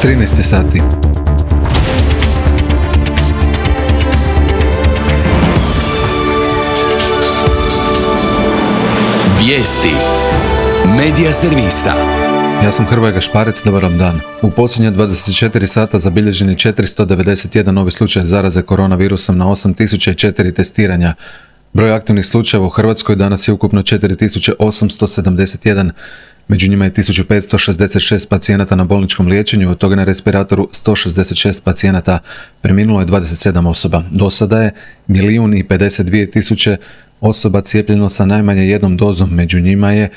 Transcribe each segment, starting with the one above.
13 sati. Vijesti Medija servisa. Ja sam Hrvoje Gašparec, dobar vam dan. U posljednje 24 sata zabilježen je 491 novi slučaj zaraze koronavirusom na 8004 testiranja. Broj aktivnih slučajeva u Hrvatskoj danas je ukupno 4871. Među njima je 1566 pacijenata na bolničkom liječenju, od toga na respiratoru 166 pacijenata. Preminulo je 27 osoba. Do sada je 1.052.000 osoba cijepljeno sa najmanje jednom dozom. Među njima je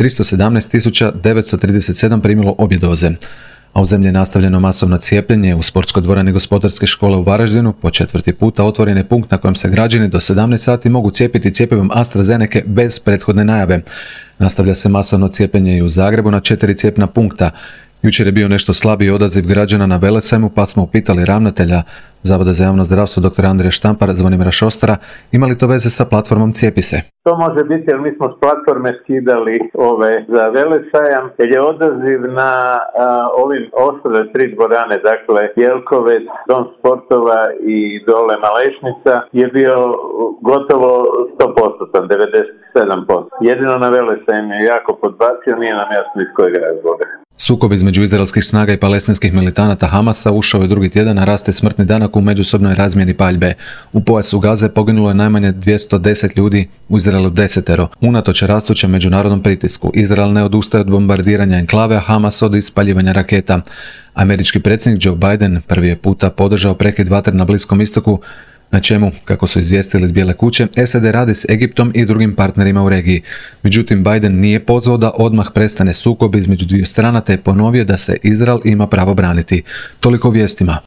317.937 primilo obje doze. A u zemlji je nastavljeno masovno cijepljenje. U sportskoj dvorani Gospodarske škole u Varaždinu po 4. puta otvoren je punkt na kojem se građani do 17 sati mogu cijepiti cjepivom AstraZeneca bez prethodne najave. Nastavlja se masovno cijepljenje i u Zagrebu na 4 cijepna punkta. Jučer je bio nešto slabiji odaziv građana na Velesajmu, pa smo upitali ravnatelja Zavoda za javno zdravstvo dr. Andrija Štampara, Zvonimira Šostara, ima li to veze sa platformom Cijepi se? To može biti jer mi smo s platforme skidali ove za Velesajam, jer je odaziv na ovim ostale 3 dvorane, dakle Jelkovec, Dom sportova i dole Malešnica, je bio gotovo 100%, 97%. Jedino na Velesajam je jako podbacio, nije nam jasno iz kojeg razloga. Sukob između izraelskih snaga i palestinskih militanata Hamasa ušao je drugi tjedan, a raste smrtni danak u međusobnoj razmjeni paljbe. U pojasu Gaze poginulo je najmanje 210 ljudi, u Izraelu 10. Unatoč rastućem međunarodnom pritisku, Izrael ne odustaje od bombardiranja enklave, a Hamas od ispaljivanja raketa. Američki predsjednik Joe Biden prvi je puta podržao prekid vatre na Bliskom istoku, na čemu, kako su izvijestili iz Bijele kuće, SAD radi s Egiptom i drugim partnerima u regiji. Međutim, Biden nije pozvao da odmah prestane sukob između dviju strana, te je ponovio da se Izrael ima pravo braniti. Toliko o vijestima.